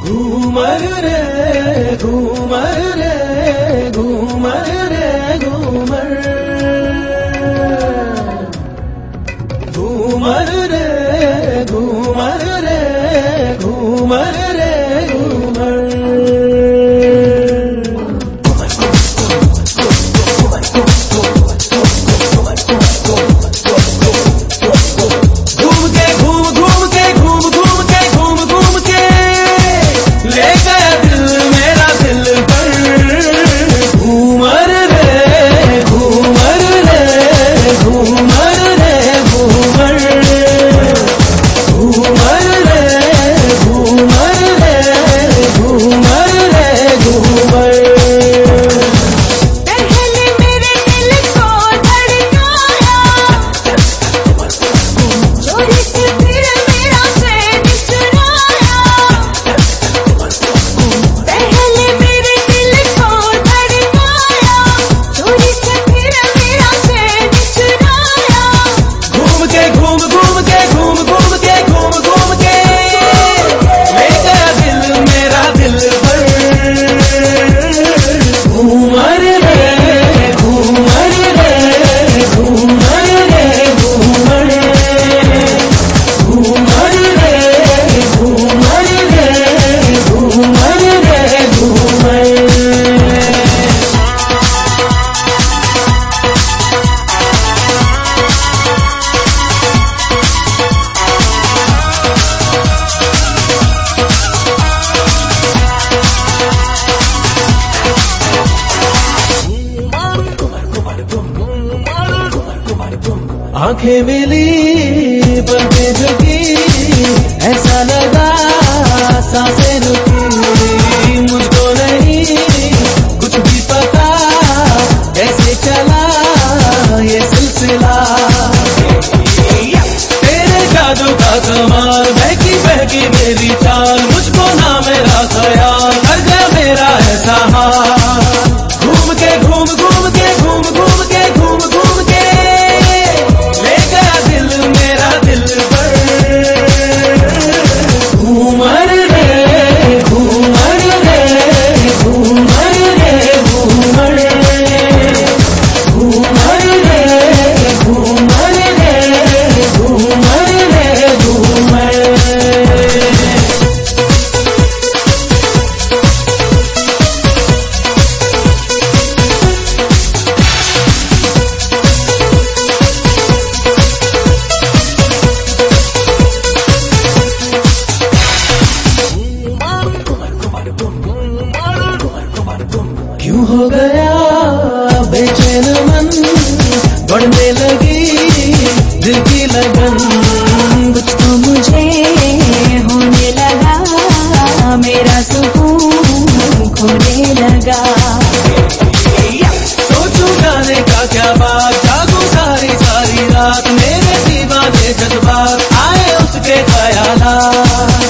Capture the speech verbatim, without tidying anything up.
घूमर रे घूमर रे घूमर रे घूमर घूमर रे घूमर रे घूमर रे घूमर आंखें मिली बातें झुकी ऐसा लगा सांसें रुकी मुझको नहीं कुछ भी पता कैसे चला ये सिलसिला तेरे जादू का कमाल बहकी बहकी मेरी चाल मुझको ना मेरा ख्याल कर गया मेरा ऐसा हाल घूम के घूम घूम के घूम घूम के घूम घूम के क्यों हो गया बेचैन मन बढ़ने लगी दिल की लगन कुछ तो मुझे होने लगा मेरा सुकून खोने लगा सोचूं जाने का क्या बात जागूं सारी सारी रात मेरे दीवाने जज्बात आए उसके ख्यालात